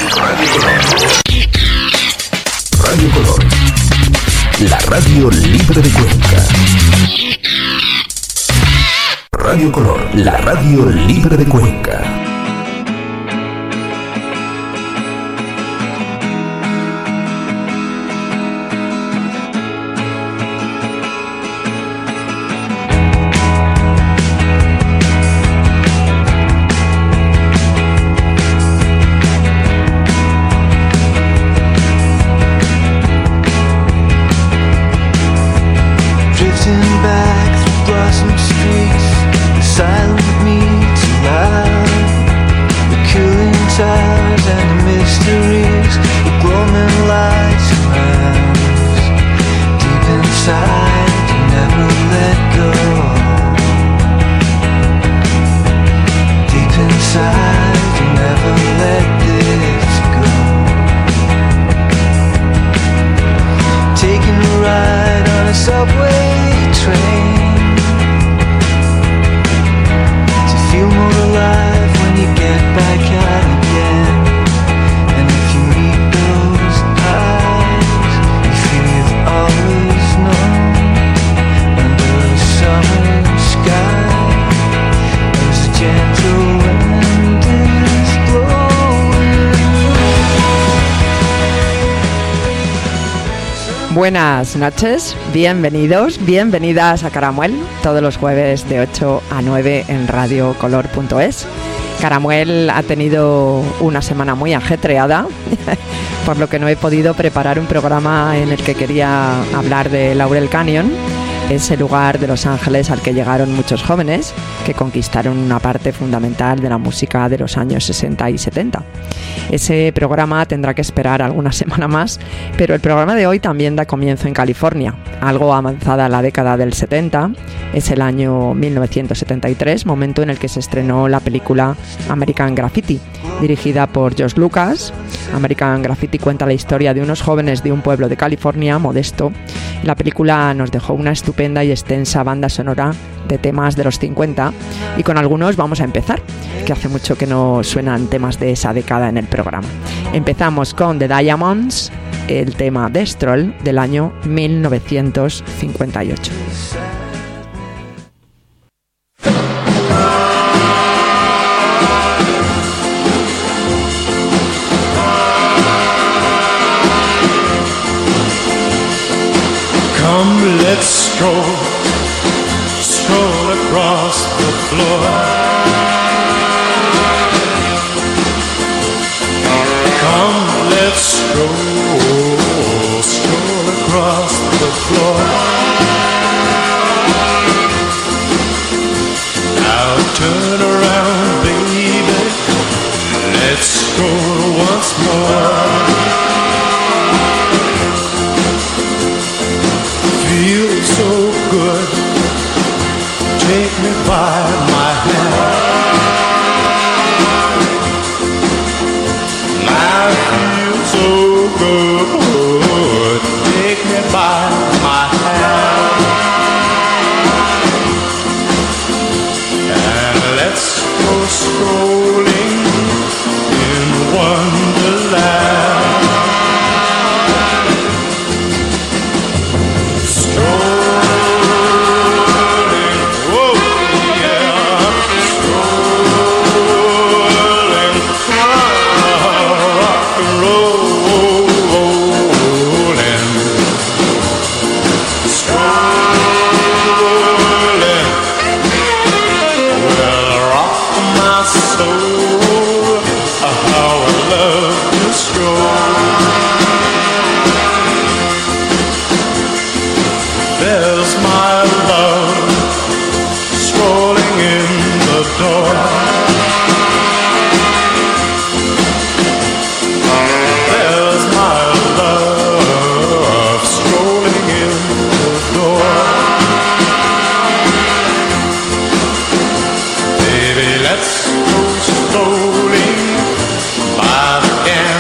Radio Color, la radio libre de Cuenca. Radio Color, la radio libre de Cuenca. Buenas noches, bienvenidos, bienvenidas a Caramuel, todos los jueves de 8 a 9 en radiocolor.es. Caramuel ha tenido una semana muy ajetreada, por lo que no he podido preparar un programa en el que quería hablar de Laurel Canyon, ese lugar de Los Ángeles al que llegaron muchos jóvenes que conquistaron una parte fundamental de la música de los años 60 y 70. Ese programa tendrá que esperar alguna semana más, pero el programa de hoy también da comienzo en California, algo avanzada la década del 70, es el año 1973, momento en el que se estrenó la película American Graffiti, dirigida por George Lucas. American Graffiti cuenta la historia de unos jóvenes de un pueblo de California modesto. La película nos dejó una estupenda y extensa banda sonora de temas de los 50 y con algunos vamos a empezar, que hace mucho que no suenan temas de esa década en el programa. Empezamos con The Diamonds, el tema Destroy del año 1958. Come, let's go, stroll across the floor. Come, let's go, stroll across the floor. Now turn around, baby, let's go once more. Feels so good, take me by my hand. I feel so good, take me by my hand. And let's go strolling in Wonderland. Let's go strolling by the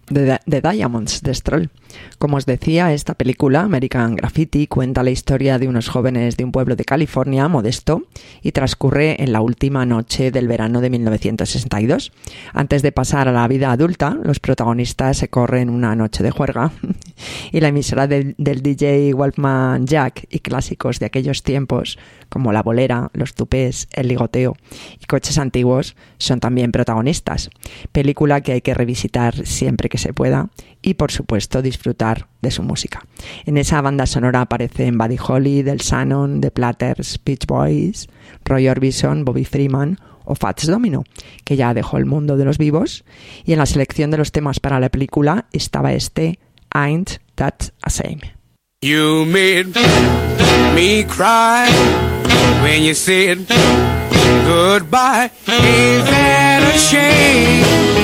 The Diamonds de Stroll. Como os decía, esta película, American Graffiti, cuenta la historia de unos jóvenes de un pueblo de California modesto y transcurre en la última noche del verano de 1962. Antes de pasar a la vida adulta, los protagonistas se corren una noche de juerga y la emisora del DJ Wolfman Jack y clásicos de aquellos tiempos como la bolera, los tupés, el ligoteo y coches antiguos son también protagonistas. Película que hay que revisitar siempre que se pueda y, por supuesto, disfrutar de su música. En esa banda sonora aparecen Buddy Holly, Del Shannon, The Platters, Beach Boys, Roy Orbison, Bobby Freeman o Fats Domino, que ya dejó el mundo de los vivos, y en la selección de los temas para la película estaba este Ain't That a Shame. You made me cry when you said goodbye. Ain't that a shame?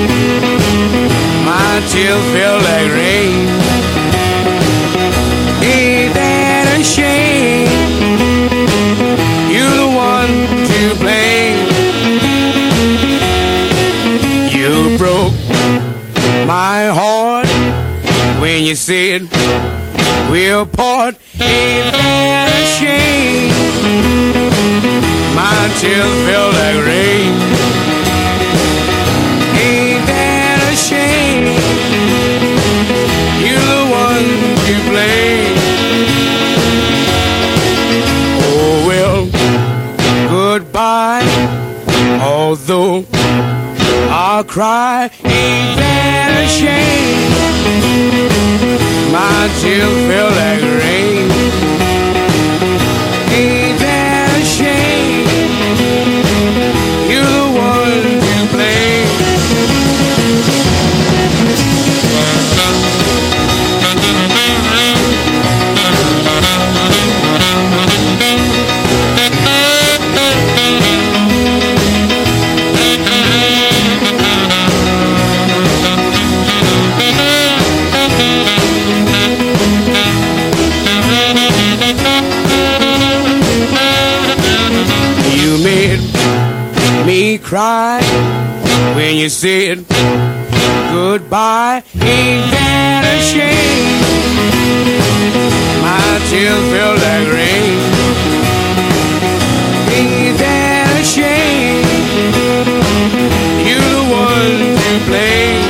My tears feel like rain. Ain't that a shame? You're the one to blame. You broke my heart when you said we'll part. Ain't that a shame? My tears feel like rain. Ain't that a shame? You're the one to blame. Oh well, goodbye. Although I'll cry. Ain't that a shame? My tears feel like rain. Ain't that a shame? You're the one to blame. Me cry when you said goodbye. Ain't that a shame? My tears feel like rain. Ain't that a shame? You're the one to blame.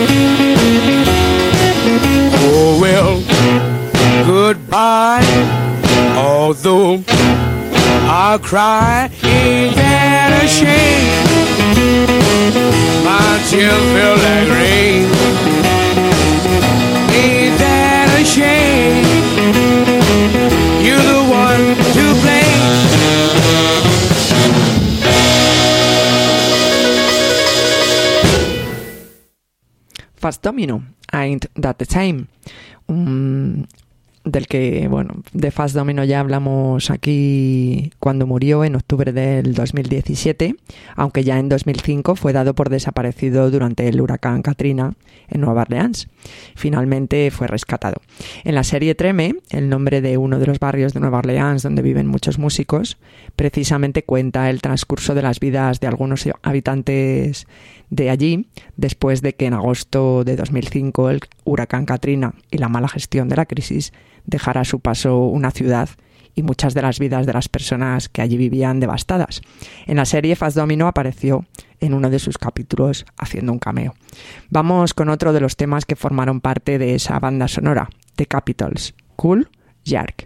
Oh well, goodbye. Although I'll cry. Ain't that a shame? My tears feel like rain. Ain't that a shame? You're the one to blame. Fats Domino, Ain't That the Same. Del que, bueno, de Fats Domino ya hablamos aquí cuando murió en octubre del 2017, aunque ya en 2005 fue dado por desaparecido durante el huracán Katrina en Nueva Orleans. Finalmente fue rescatado. En la serie Treme, el nombre de uno de los barrios de Nueva Orleans donde viven muchos músicos, precisamente cuenta el transcurso de las vidas de algunos habitantes de allí, después de que en agosto de 2005 el huracán Katrina y la mala gestión de la crisis dejara a su paso una ciudad y muchas de las vidas de las personas que allí vivían devastadas. En la serie Fats Domino apareció en uno de sus capítulos haciendo un cameo. Vamos con otro de los temas que formaron parte de esa banda sonora, The Capitals, Cool Jark.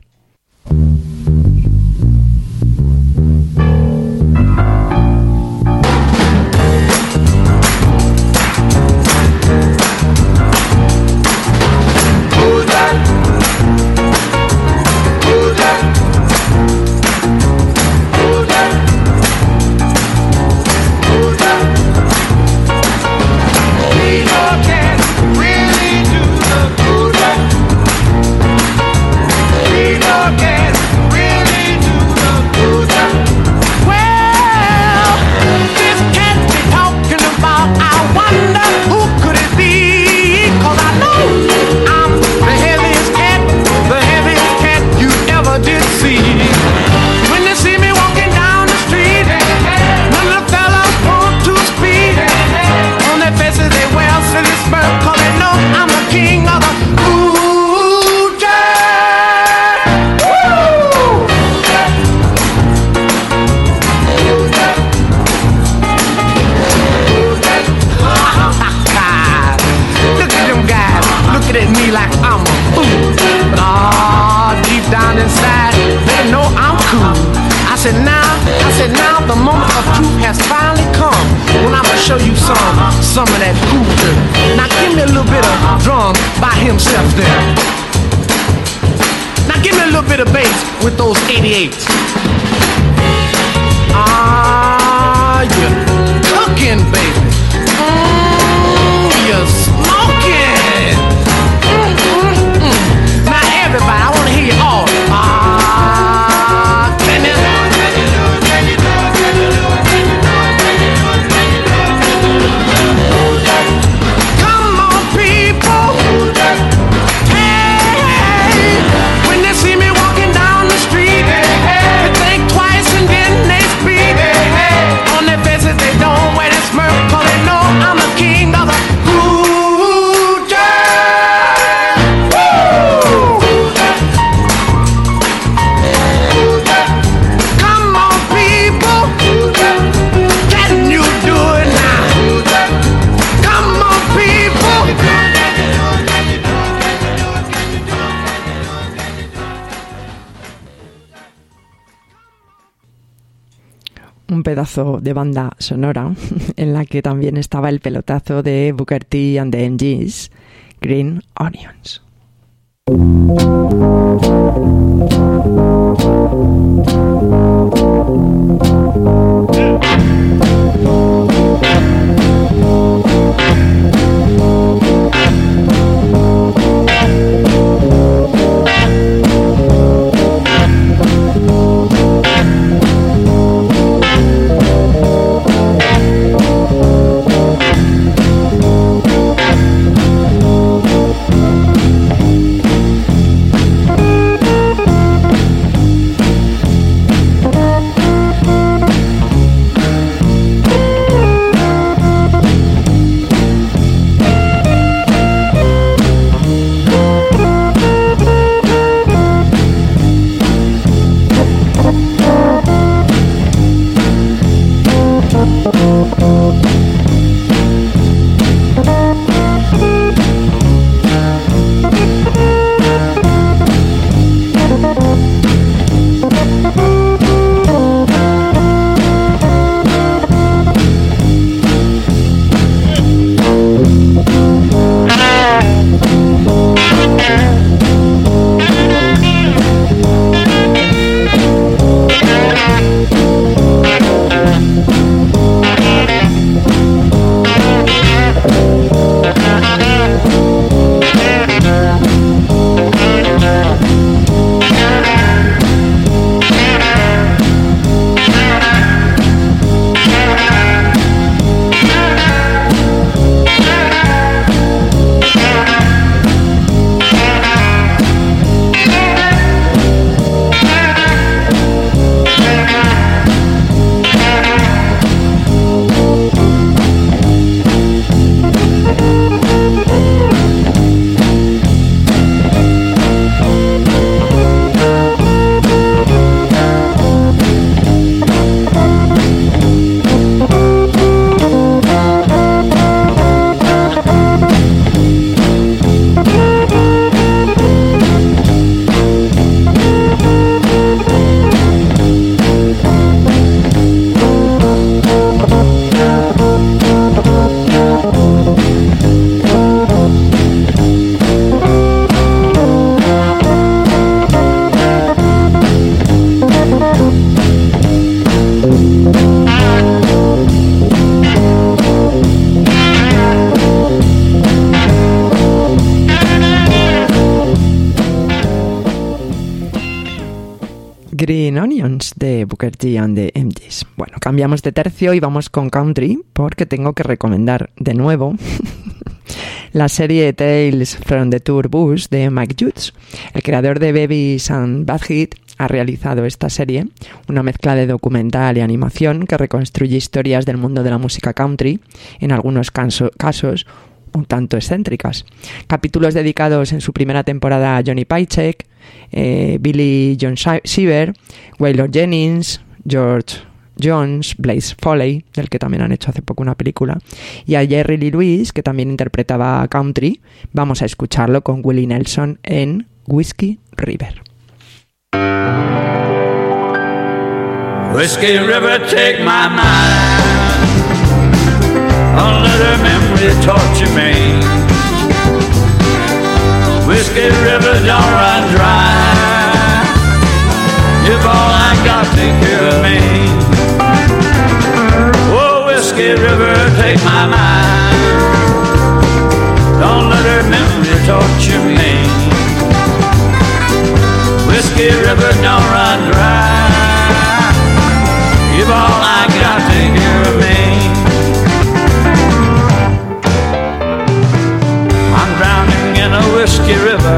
Really do the good. We don't get I said now the moment of truth has finally come. When I'ma show you some of that cool dirt. Now give me a little bit of drum by himself there. Now give me a little bit of bass with those 88s. Ah, you're cooking, baby. You're smoking. Now everybody, I wanna hear you all. Can you do it? Can you do it? Can you do it? Can you do it? Can you do it? Can you do it? Can you do it? Come on, people. Hey, when they see me walking down the street, they think twice and then they speak. On their faces they don't wear this smirk, 'cause they know I'm the king of the cool jazz. Woo! Come on, people, can you do it now? Come on, people. Un pedazo de banda sonora en la que también estaba el pelotazo de Booker T and the MGs, Green Onions. Green Onions de Booker T and the MGs. Bueno, cambiamos de tercio y vamos con country porque tengo que recomendar de nuevo la serie Tales from the Tour Bus de Mike Judge. El creador de Beavis and Butthead ha realizado esta serie, una mezcla de documental y animación que reconstruye historias del mundo de la música country, en algunos casos un tanto excéntricas. Capítulos dedicados en su primera temporada a Johnny Paycheck, Billy John Seaver, Waylon Jennings, George Jones, Blaze Foley, del que también han hecho hace poco una película, y a Jerry Lee Lewis, que también interpretaba country. Vamos a escucharlo con Willie Nelson en Whiskey River. Whiskey River, take my mind. Don't let her memory torture me. Whiskey River, don't run dry. If all I got, take care of me. Oh, Whiskey River, take my mind. Don't let her memory torture me. Whiskey River, don't run dry. If all I got, take care of me. I'm drowning in a whiskey river,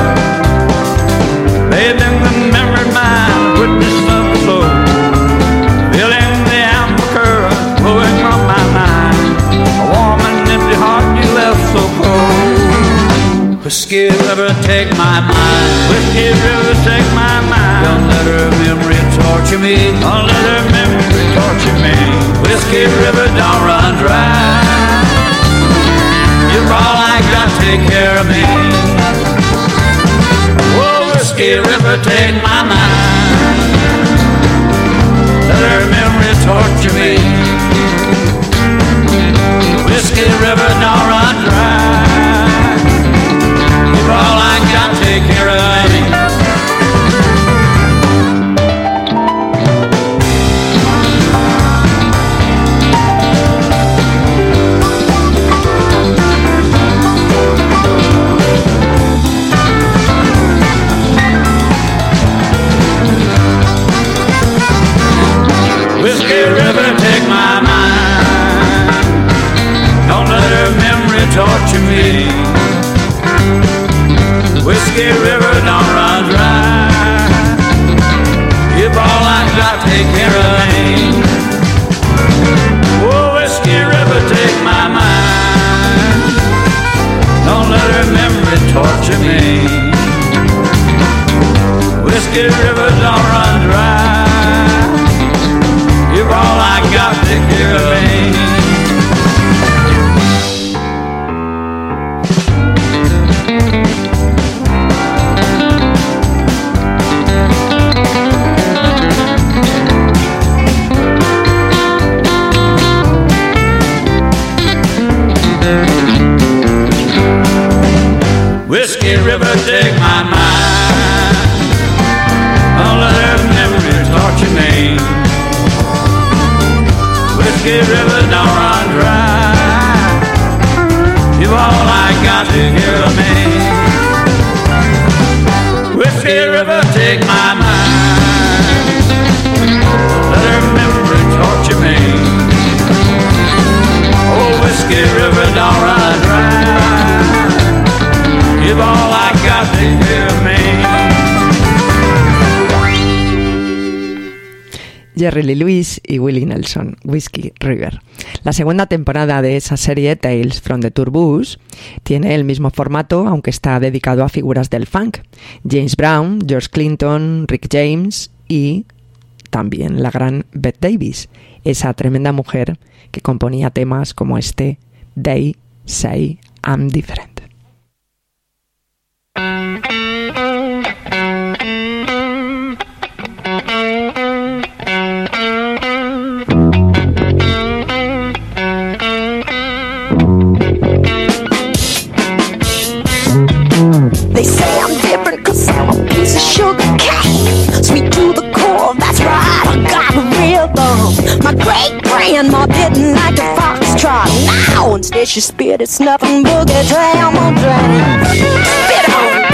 bathing the memory mind, witness of the flow, feeling the amber current flowing from my mind. A warm and empty heart you left so cold. Whiskey River, take my mind. Whiskey River, take my mind. Don't let her memory torture me. Don't let her memory torture me. Whiskey River, don't run dry. You're all I got, take care of me. Oh, Whiskey River, take my mind. Let her memory torture me. Whiskey River, don't run dry. You're all I got, take care of me. Whiskey River, take my mind. Don't let her memory torture me. Whiskey River, don't run dry. If all I got, take care of me. Oh, Whiskey River, take my mind. Don't let her memory torture me. Whiskey River, don't run dry. You're all I got, take care of me. Whiskey River, take my mind. Don't let her memory torture me. Whiskey River, don't run dry. You've all I got to hear of me. Whiskey River, take my mind. Let her memory torture me. Oh, Whiskey River, don't run dry. You've all I got to hear of me. Jerry Lee Lewis y Willie Nelson, Whiskey River. La segunda temporada de esa serie, Tales from the Tourbus, tiene el mismo formato, aunque está dedicado a figuras del funk. James Brown, George Clinton, Rick James y también la gran Bette Davis, esa tremenda mujer que componía temas como este They Say I'm Different. They say I'm different cause I'm a piece of sugar cane. Sweet to the core, that's right, I got a rhythm. My great-grandma didn't like the foxtrot. Now instead she spit, it's nothing boogie jam on jam. Spit on.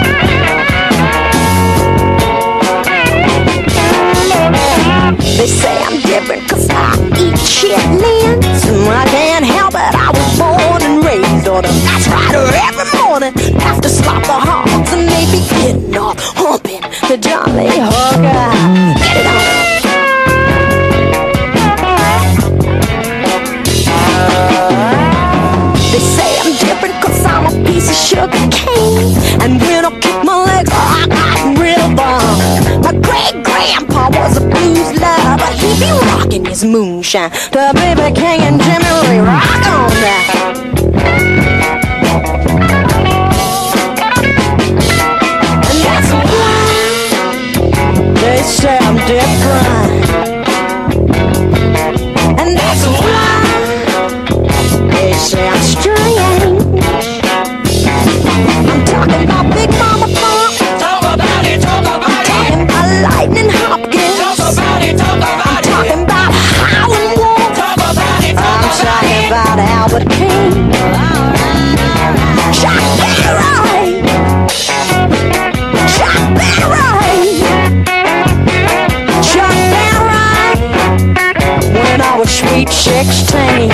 They say I'm different cause I eat chitlins. I can't help it, I was born and raised on them. That's right, every morning after slop the hogs and they be getting off, humping the Johnny Hooker. Get it on. They say I'm different cause I'm a piece of sugar cane. And when I kick my legs, I got rhythm. My great-grandpa was a blues lover, but he be rocking his moonshine to B.B. King and Jimmy Lee. Rock on that. And that's why they say I'm different. sweet 16.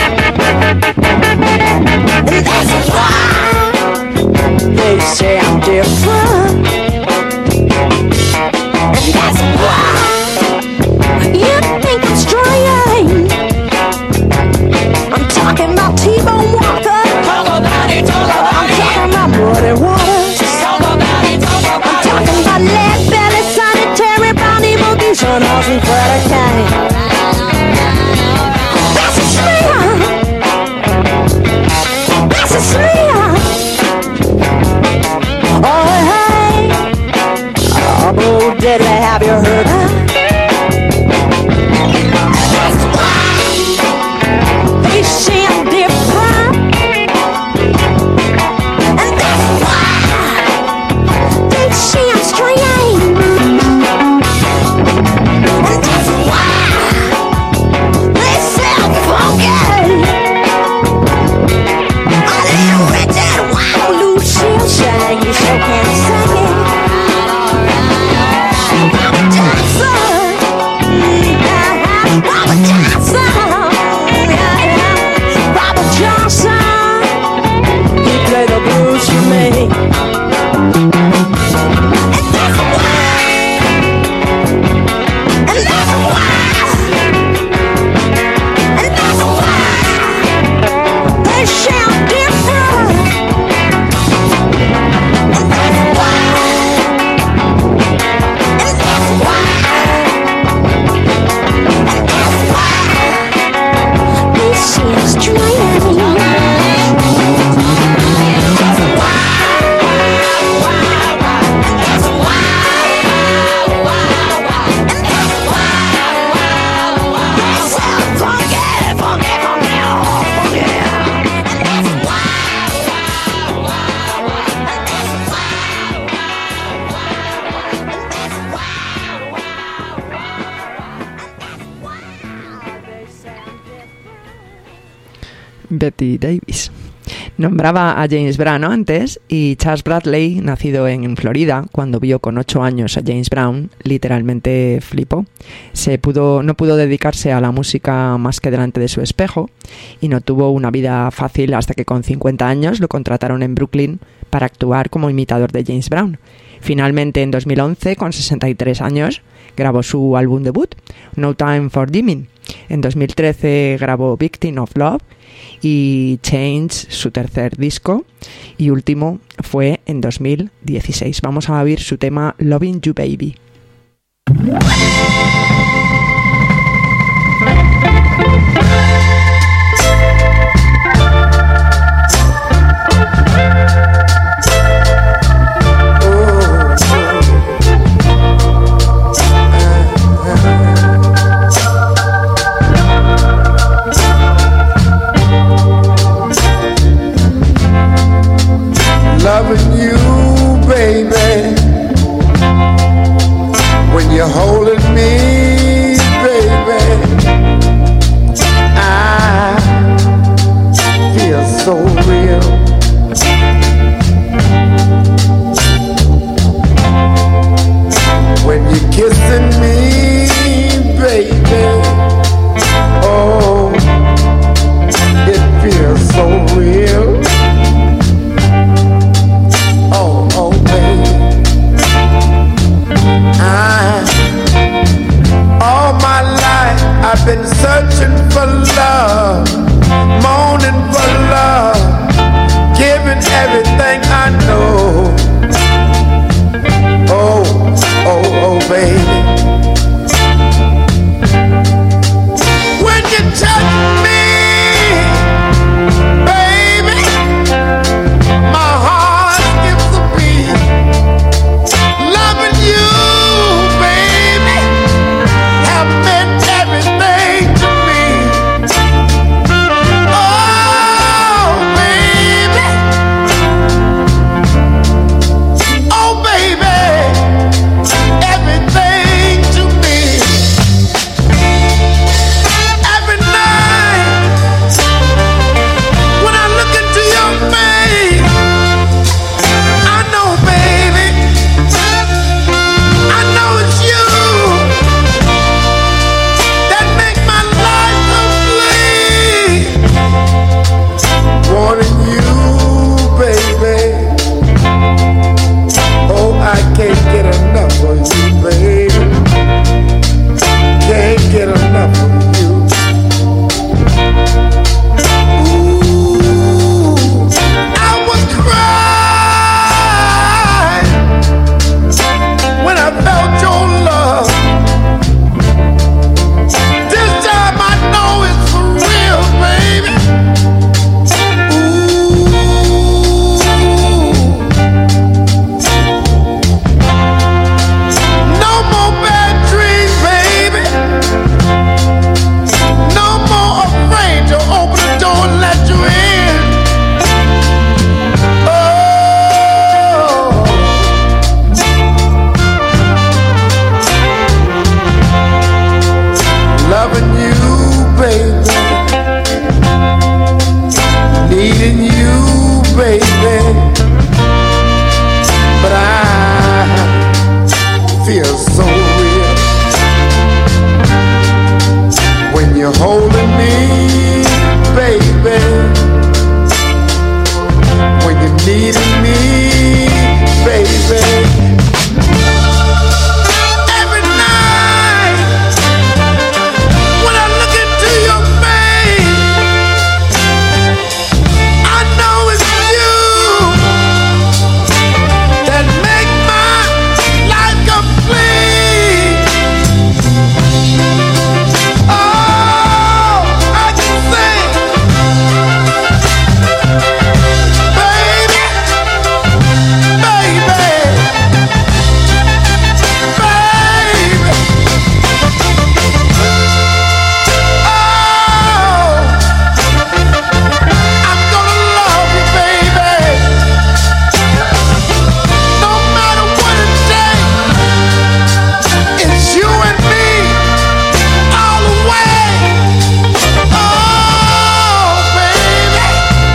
And that's why they say I'm different. And that's why you think I'm strange. I'm talking about T-Bone Walker. I'm talking about Muddy Waters. I'm talking about Lead Belly, Sanitary, Bounty Boogie, Sunhouse, and Freddie Kane. That's a smear. That's a smear. Oh, hey. Oh, Bo Diddley, have you heard her? That's why they say I'm different. And that's why they say I'm strange. And that's why they say I'm funky. A little Richard Wild Lucille sang, you sure can't sing it. Robert Johnson, Robert Johnson, Robert Johnson, he played the blues for me. And that's why, and that's why, and that's why they sound different. And that's why, and that's why, and that's why they seem strange. That's why, and that's why, and that's why they sound funky, funky, funky, oh, funky. And that's why, Betty Davis. Nombraba a James Brown antes, y Charles Bradley, nacido en Florida, cuando vio con 8 años a James Brown, literalmente flipó. No pudo dedicarse a la música más que delante de su espejo, y no tuvo una vida fácil hasta que con 50 años lo contrataron en Brooklyn para actuar como imitador de James Brown. Finalmente, en 2011, con 63 años, grabó su álbum debut, No Time for Dreaming. En 2013 grabó Victim of Love y Change, su tercer disco, y último fue en 2016. Vamos a oír su tema Loving You Baby. Loving you, baby, when you're holding me, baby, I feel so real. When you're kissing me, baby, oh, it feels so real. Oh, baby, all my life I've been searching for love, moaning for love, giving everything I know. Oh, baby, when you touch me, baby, my heart skips a beat. Loving you, baby, have meant everything to me. you're holding me, baby, when you're needing me, baby. Every night when I look into your face, I know it's you that make my life complete. Oh, I can sing, baby, baby, baby. Oh, I'm gonna love you, baby, no matter what it takes. It's you and me all the way. Oh, baby,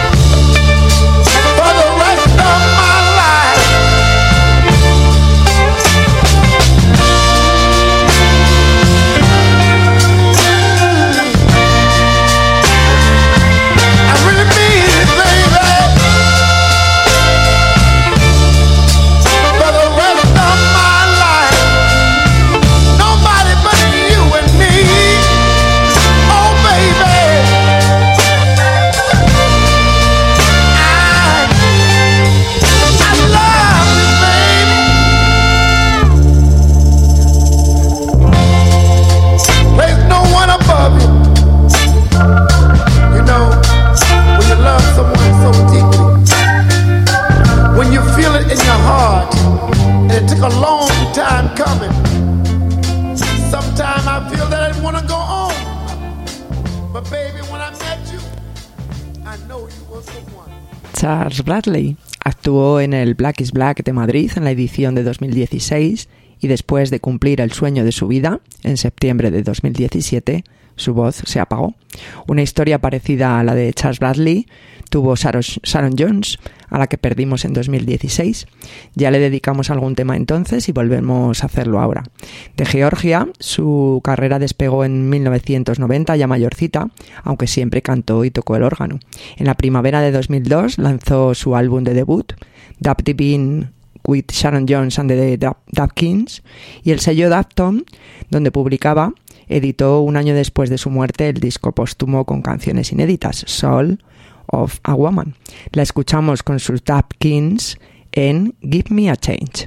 for the rest of my life. I really mean it, baby, for the rest of my life. Nobody but you and me. Oh, baby, I love you, baby. There's no one above you. You know, when you love someone so deeply, when you feel it in your heart, and it took a long time coming. Sometimes I feel that I didn't want to go on, but baby, when I met you, I know you was the one. Charles Bradley actuó en el Black is Black de Madrid en la edición de 2016 y después de cumplir el sueño de su vida, en septiembre de 2017, su voz se apagó. Una historia parecida a la de Charles Bradley tuvo Sharon Jones, a la que perdimos en 2016. Ya le dedicamos algún tema entonces y volvemos a hacerlo ahora. De Georgia, su carrera despegó en 1990, ya mayorcita, aunque siempre cantó y tocó el órgano. En la primavera de 2002 lanzó su álbum de debut, Dub Divine with Sharon Jones and the Dub Kings, y el sello Dubton, donde publicaba, editó un año después de su muerte el disco póstumo con canciones inéditas, Soul of a Woman. La escuchamos con sus Dub Kings en Give Me a Change.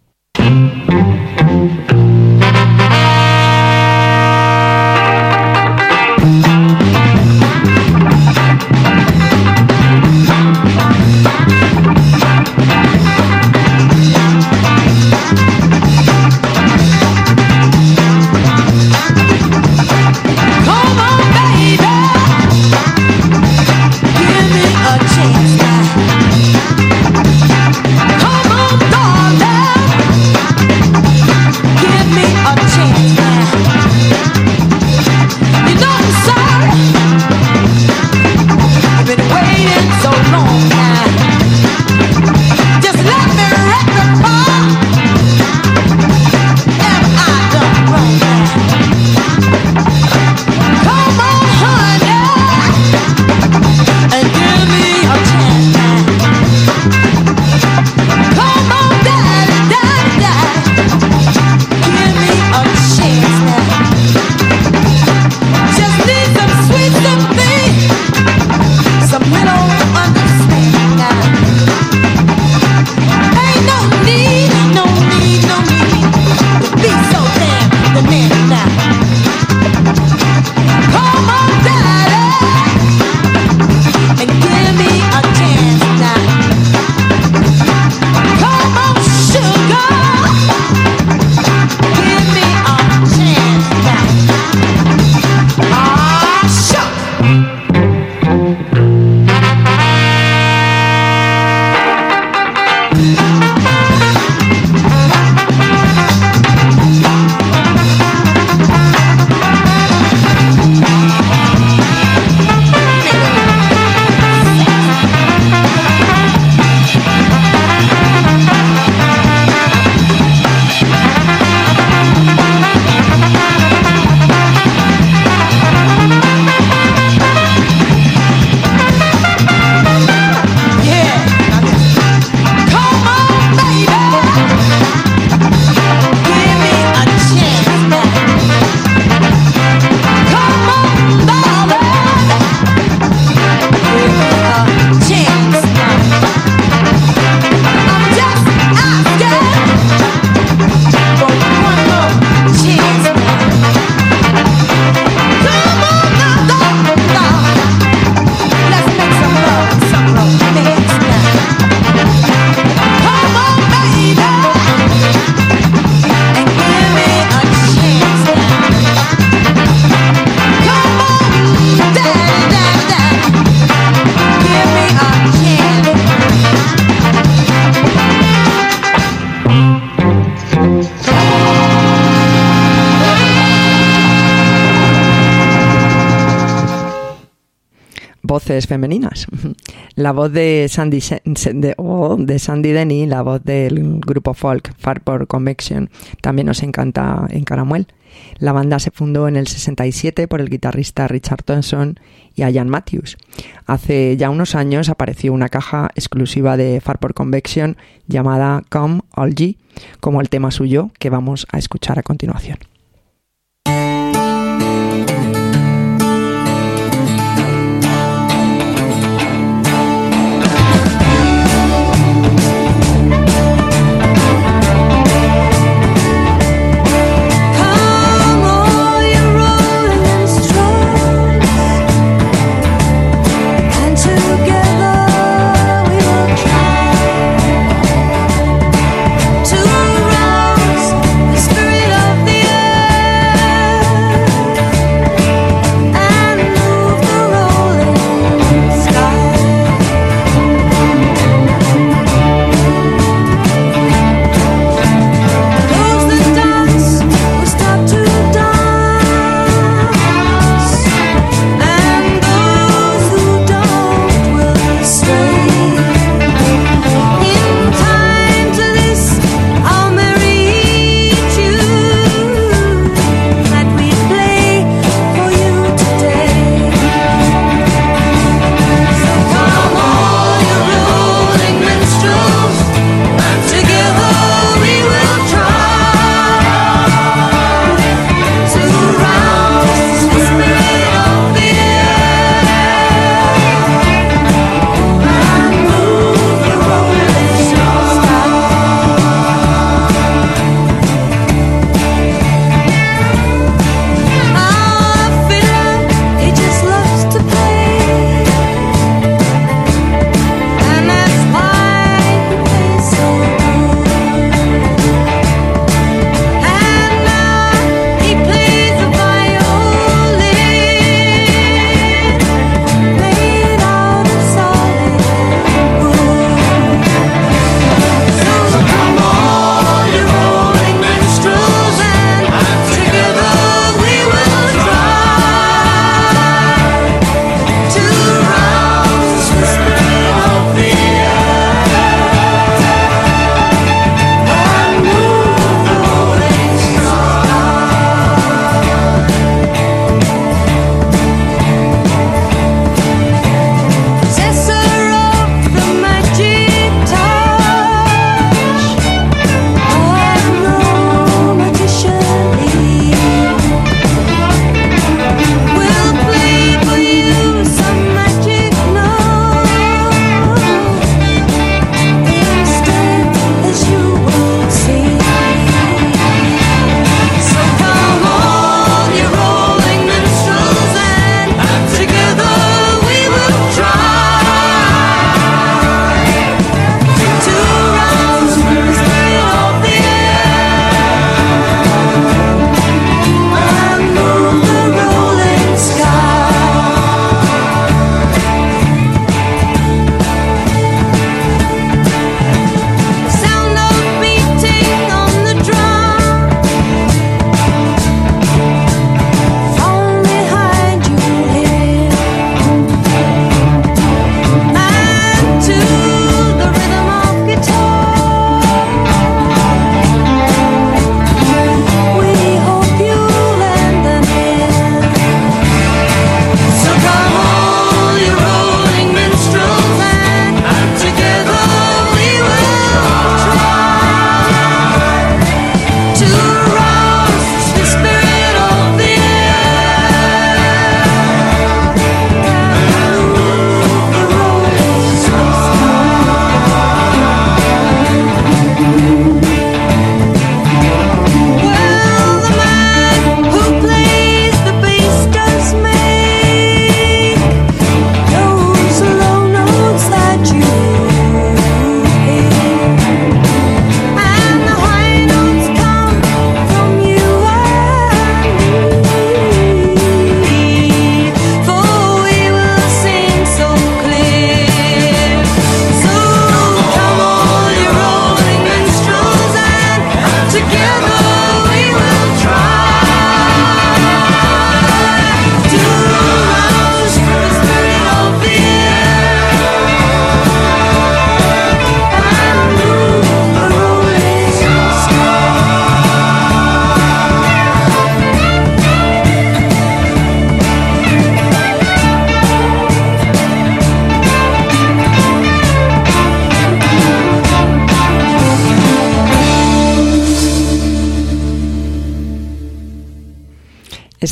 Come on, baby, give me a chance now. Come on, darling, give me a chance. voces femeninas. La voz de Sandy Denny, la voz del grupo folk Fairport Convection, también nos encanta en Caramuel. La banda se fundó en el 67 por el guitarrista Richard Thompson y Ian Matthews. Hace ya unos años apareció una caja exclusiva de Fairport Convection llamada Come All Ye, como el tema suyo que vamos a escuchar a continuación. To arouse the spirit of the earth.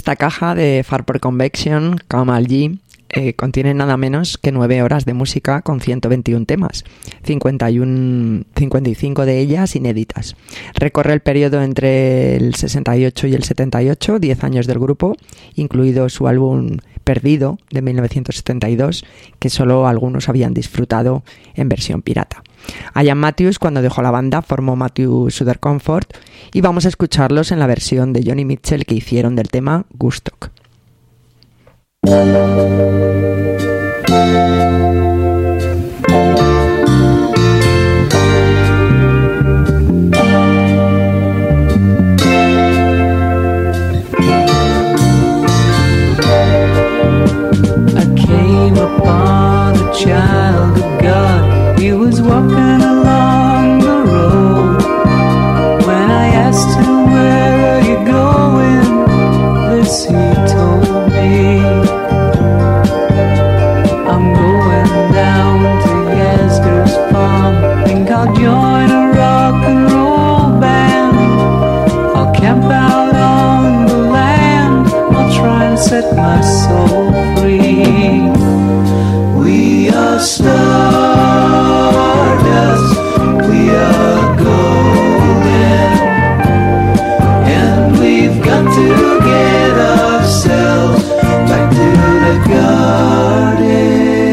Esta caja de Far From Convection, Kamal G, contiene nada menos que 9 horas de música con 121 temas, 55 de ellas inéditas. Recorre el periodo entre el 68 y el 78, 10 años del grupo, incluido su álbum Perdido de 1972, que solo algunos habían disfrutado en versión pirata. Ian Matthews, cuando dejó la banda, formó Matthews Southern Comfort, y vamos a escucharlos en la versión de Johnny Mitchell que hicieron del tema Woodstock. Child of God, he was walking along the road. When I asked him, where are you going? This he told me, I'm going down to Yasgur's farm. Think I'll join a rock and roll band. I'll camp out on the land. I'll try and set my soul free. We are stardust, we are golden, and we've got to get ourselves back to the garden.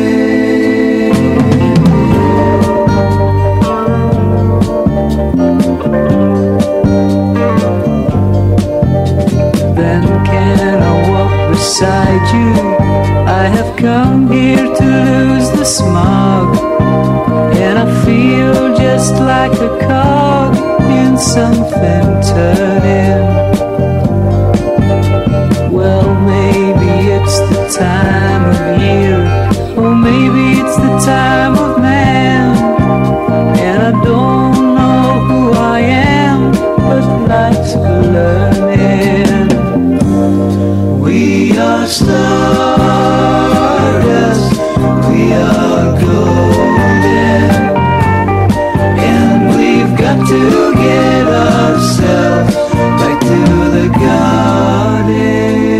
Then can I walk beside you? I have come here to lose the smog, and I feel just like a cog in something turning. Well, maybe it's the time of year, or maybe it's the time of man, and I don't know who I am, but life's for learning. We are stardust, we are golden, and we've got to get ourselves back to the garden.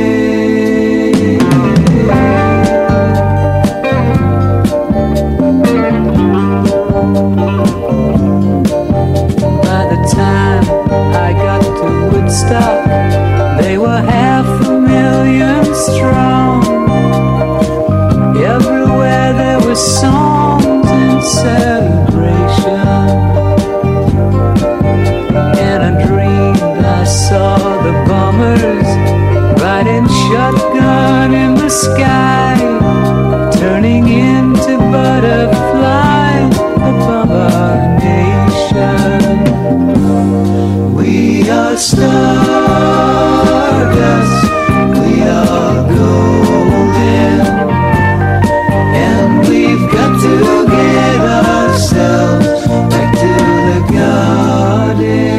By the time I got to Woodstock, they were 500,000 strong. Everywhere there were songs and celebration, and I dreamed I saw the bombers riding shotgun in the sky, turning into butterflies above our nation. We are stardust, we are golden, and we've got to get ourselves back to the garden.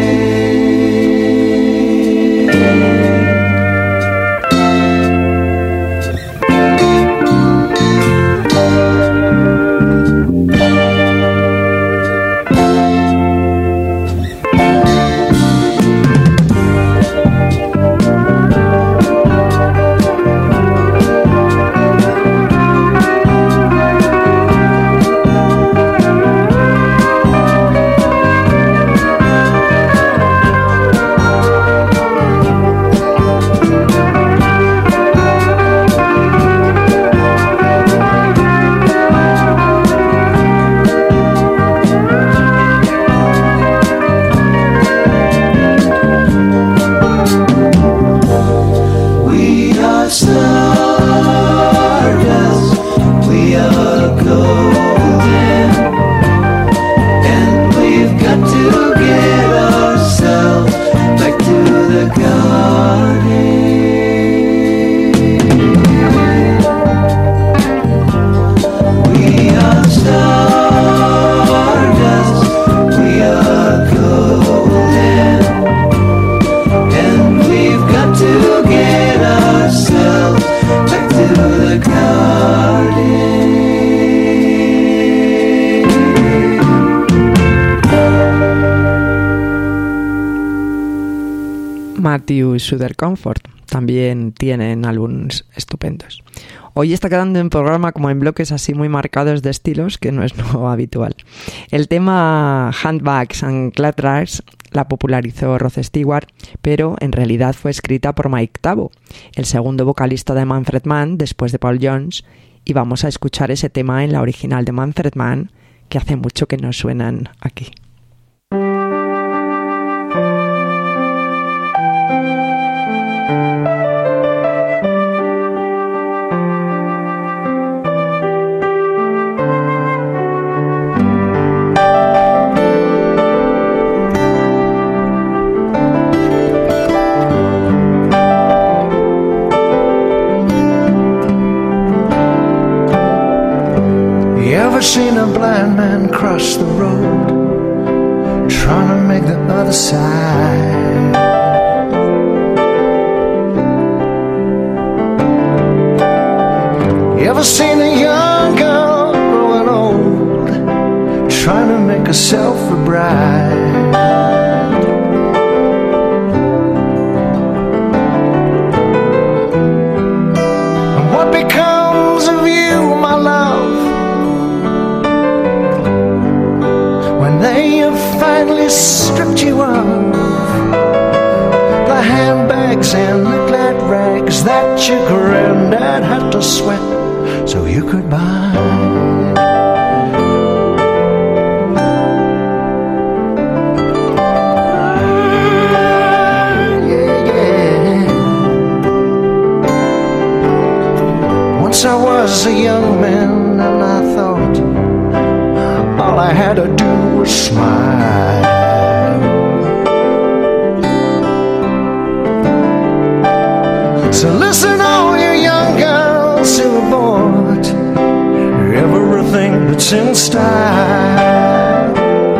Matthews Southern Comfort, también tienen álbumes estupendos. Hoy está quedando en programa como en bloques así muy marcados de estilos, que no es lo habitual. El tema Handbags and Cladrags la popularizó Rod Stewart, pero en realidad fue escrita por Mike Tabo, el segundo vocalista de Manfred Mann después de Paul Jones, y vamos a escuchar ese tema en la original de Manfred Mann, que hace mucho que no suenan aquí. Ever seen a blind man cross the road, trying to make the other side? You ever seen a young girl growing old, trying to make herself a bride? And what becomes of you, my love, when they have finally stripped you of the handbags and the glad rags that your granddad had to sweat so you could buy? Once I was a young man and I thought all I had to do was smile. So listen, all you young girls who bought everything that's in style.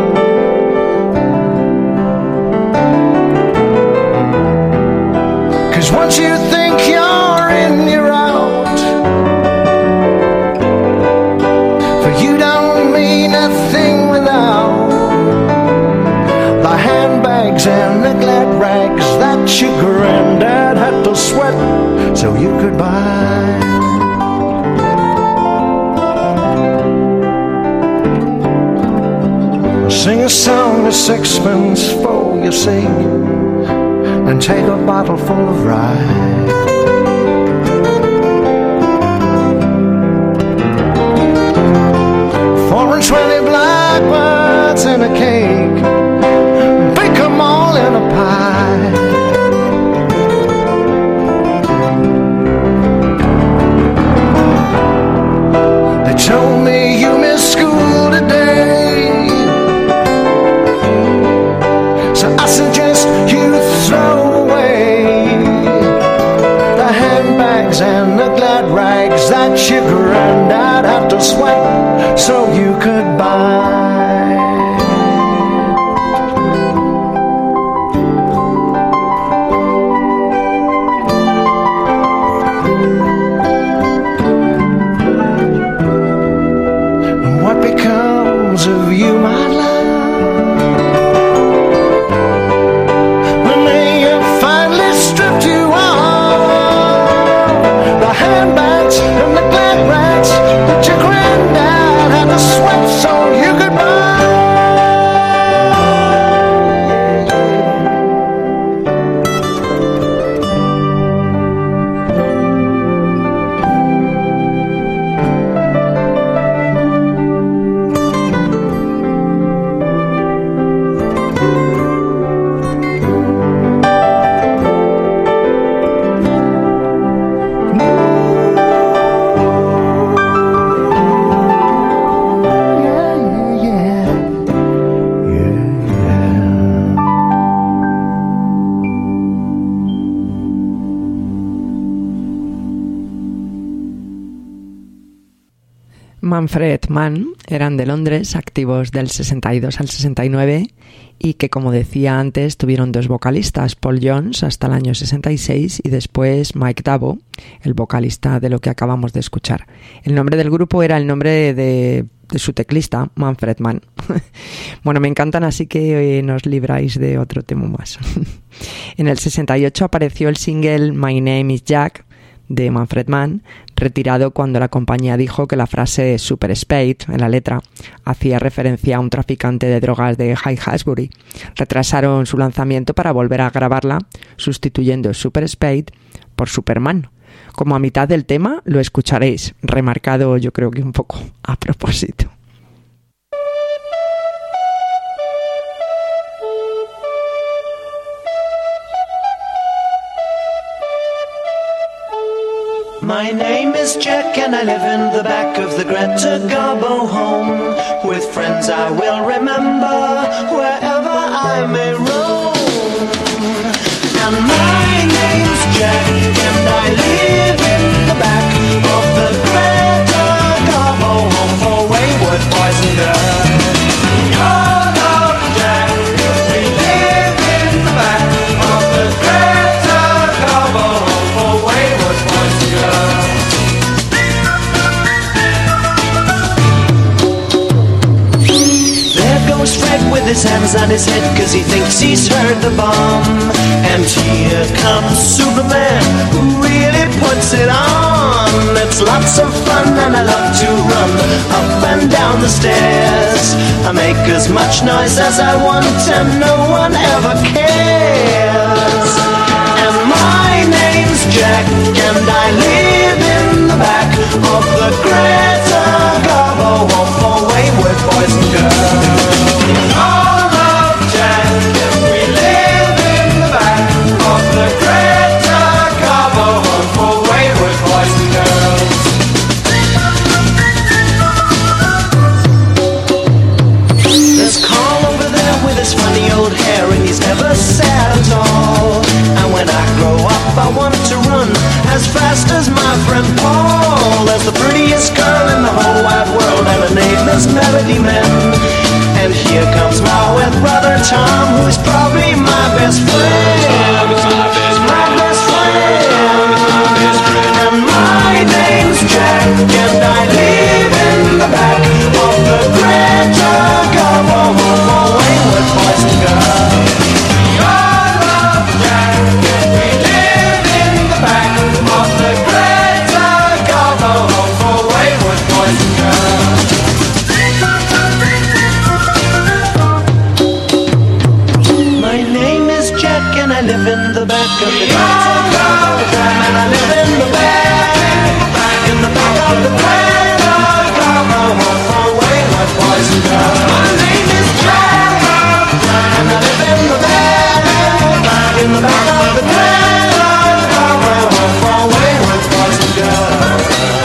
'Cause once you think you're in, you're out. For you don't mean a thing without the handbags and the glad rags that your granddad had to sweat so you could buy. Sing a song a sixpence for you sing, and take a bottle full of rye. 420 blackbirds in a cake, bake 'em all in a pie. They told me you missed school today, so I suggest you throw away the handbags and the glad rags that your granddad had to sweat so you could buy. And what becomes of you, my love, when they have finally stripped you of the handbags and the glad rags that your granddad had to sweat so you could buy? Manfred Mann eran de Londres, activos del 62 al 69, y que, como decía antes, tuvieron dos vocalistas, Paul Jones hasta el año 66 y después Mike Tabo, el vocalista de lo que acabamos de escuchar. El nombre del grupo era el nombre de de su teclista, Manfred Mann. Bueno, me encantan, así que nos libráis de otro tema más. En el 68 apareció el single My Name is Jack de Manfred Mann, retirado cuando la compañía dijo que la frase Super Spade en la letra hacía referencia a un traficante de drogas de High Hasbury. Retrasaron su lanzamiento para volver a grabarla, sustituyendo Super Spade por Superman. Como a mitad del tema lo escucharéis, remarcado yo creo que un poco a propósito. My name is Jack and I live in the back of the Greta Garbo home. With friends I will remember wherever I may roam. And my name's Jack and I live in the back of the Greta Garbo home for wayward boys and girls. Your love, Jack, we live in the back of the Greta Garbo home for wayward boys and girls. Fred with his hands on his head cause he thinks he's heard the bomb. And here comes Superman who really puts it on. It's lots of fun and I love to run up and down the stairs. I make as much noise as I want and no one ever cares. And my name's Jack and I live in the back of the Greta Garbo home for wayward boys and girls. All of Jack, we live in the back of the Greta Garbo home for wayward boys and girls. There's Carl over there with his funny old hair and he's never sad at all. And when I grow up I want to run as fast as my friend Paul. There's the prettiest girl in the whole wide world and her name is Melody Man. And here comes my wet brother Tom, who's probably my best friend. My best friend. And my name's Jack, and I live in the back of the Greta Garbo home for wayward boys and girls. Your love, Jack, we live in the back of the Greta Garbo home for wayward boys and girls. And I live in the back of the Greta, and I live in the back, in the back of the Greta Garbo home for wayward boys and girls. My name is Jack, and I live in the back, in the back of the Greta Garbo home for wayward boys and girls.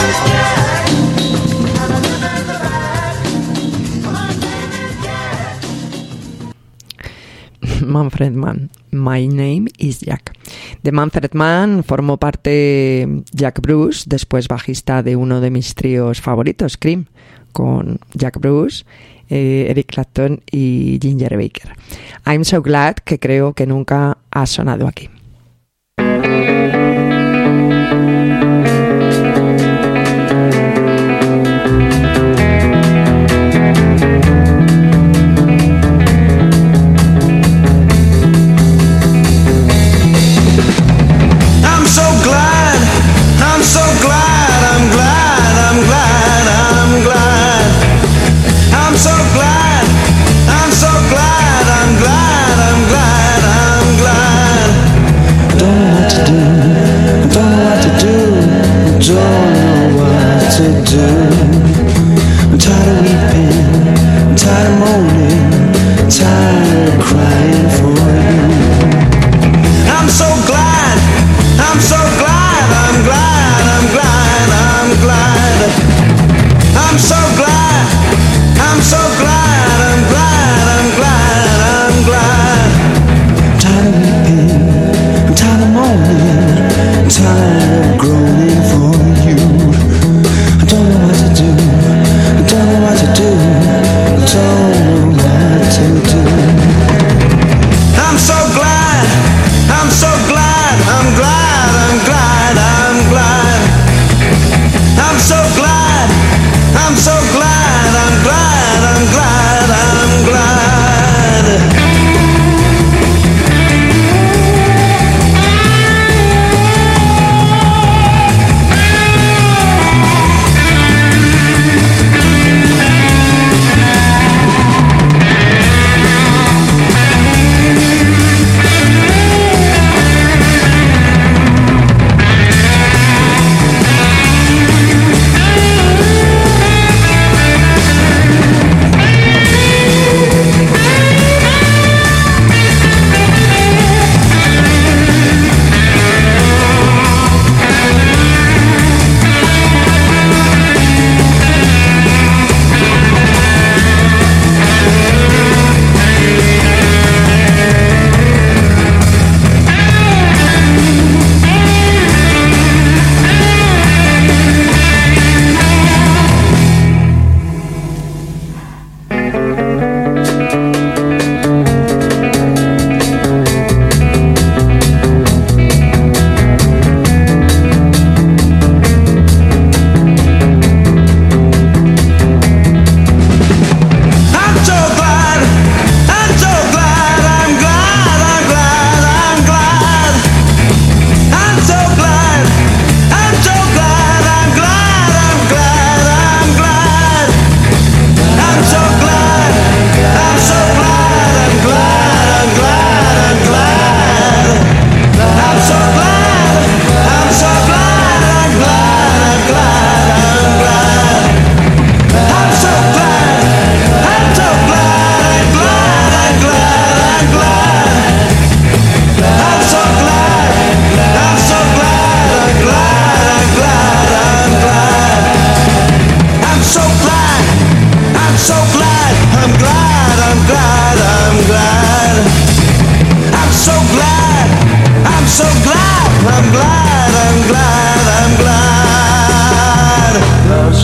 Manfred Mann, My Name is Jack. De Manfred Mann formó parte Jack Bruce, después bajista de uno de mis tríos favoritos, Cream, con Jack Bruce, Eric Clapton y Ginger Baker. I'm So Glad, que creo que nunca ha sonado aquí. I'm so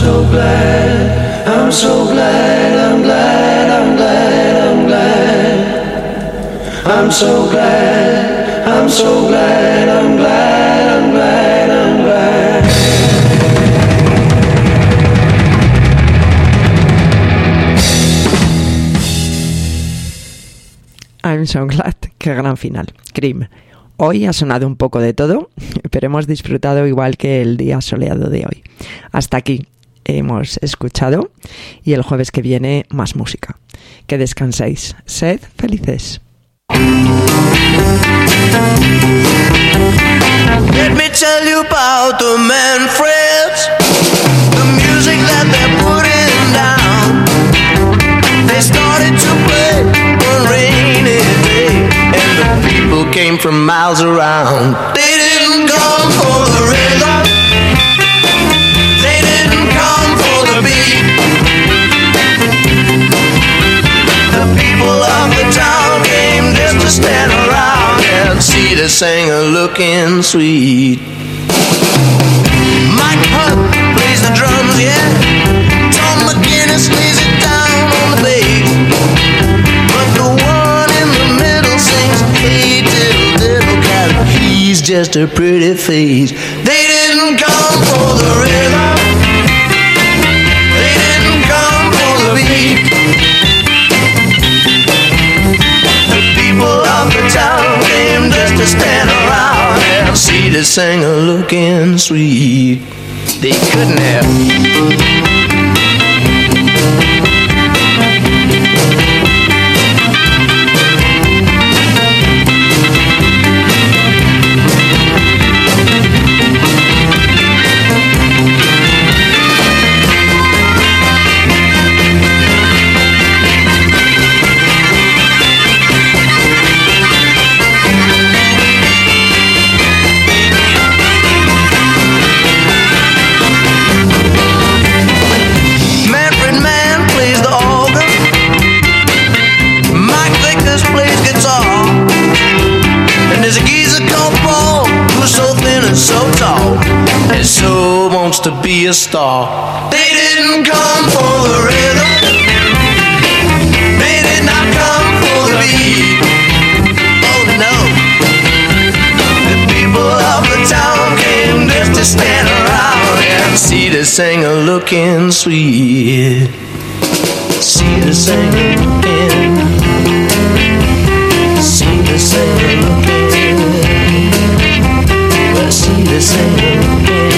so glad, I'm so glad, I'm glad, I'm glad, I'm glad. I'm so glad, I'm so glad, I'm glad, I'm glad, I'm glad. I'm so glad. Qué gran final. Cream. Hoy ha sonado un poco de todo, pero hemos disfrutado igual que el día soleado de hoy. Hasta aquí hemos escuchado y el jueves que viene más música. Que descanséis. Sed felices. Let me tell you about the Manfreds, the music that they're putting down. They started to play one rainy day, and the people came from miles around. They didn't come for the rhythm, they didn't come for the beat. The people of the town came just to stand around and see the singer looking sweet. Mike Hunt plays the drums, yeah. Tom McGinnis lays it down on the bass. But the one in the middle sings, hey diddle diddle cat, he's just a pretty face. They didn't come for the rhythm, they didn't come for the beat. The people of the town came just to stand around and see the singer looking sweet. They couldn't have. To be a star. They didn't come for the rhythm, they did not come for the beat. Oh no, the people of the town came just to stand around and see the singer looking sweet. See the singer looking, see the singer looking, well, see the singer looking.